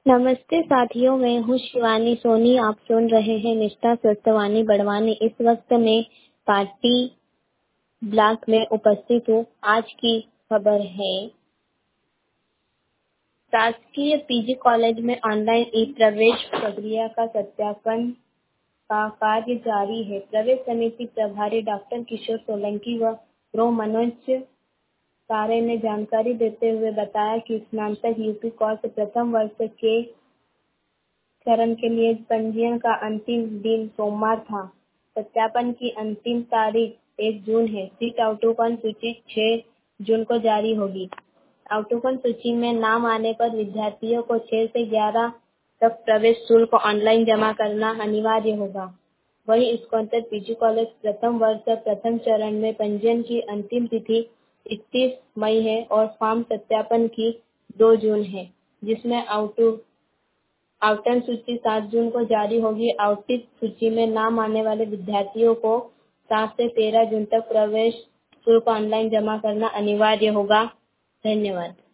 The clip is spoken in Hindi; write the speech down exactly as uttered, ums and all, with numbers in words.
नमस्ते साथियों, मैं हूँ शिवानी सोनी। आप सुन रहे हैं निष्ठा स्वस्थवानी बड़वानी। इस वक्त मैं पार्टी ब्लॉक में उपस्थित हूँ। आज की खबर है, शासकीय पीजी कॉलेज में ऑनलाइन ई प्रवेश प्रक्रिया का सत्यापन का कार्य जारी है। प्रवेश समिति प्रभारी डॉक्टर किशोर सोलंकी व प्रो मनोज तारे ने जानकारी देते हुए बताया कि स्नातक यूपी कोर्स प्रथम वर्ष के चरण के लिए पंजीयन का अंतिम दिन सोमवार था। सत्यापन की अंतिम तारीख एक जून है। सीट आउटोकन सूची छह जून को जारी होगी। आउटोकन सूची में नाम आने पर विद्यार्थियों को छह से ग्यारह तक प्रवेश शुल्क ऑनलाइन जमा करना अनिवार्य होगा। वहीं स्कॉन्टर पीजी कॉलेज प्रथम वर्ष प्रथम चरण में पंजीयन की अंतिम तिथि इकतीस मई है और फॉर्म सत्यापन की दो जून है, जिसमें आउटो आउटन सूची सात जून को जारी होगी। आउटित सूची में नाम आने वाले विद्यार्थियों को सात से तेरह जून तक प्रवेश शुल्क ऑनलाइन जमा करना अनिवार्य होगा। धन्यवाद।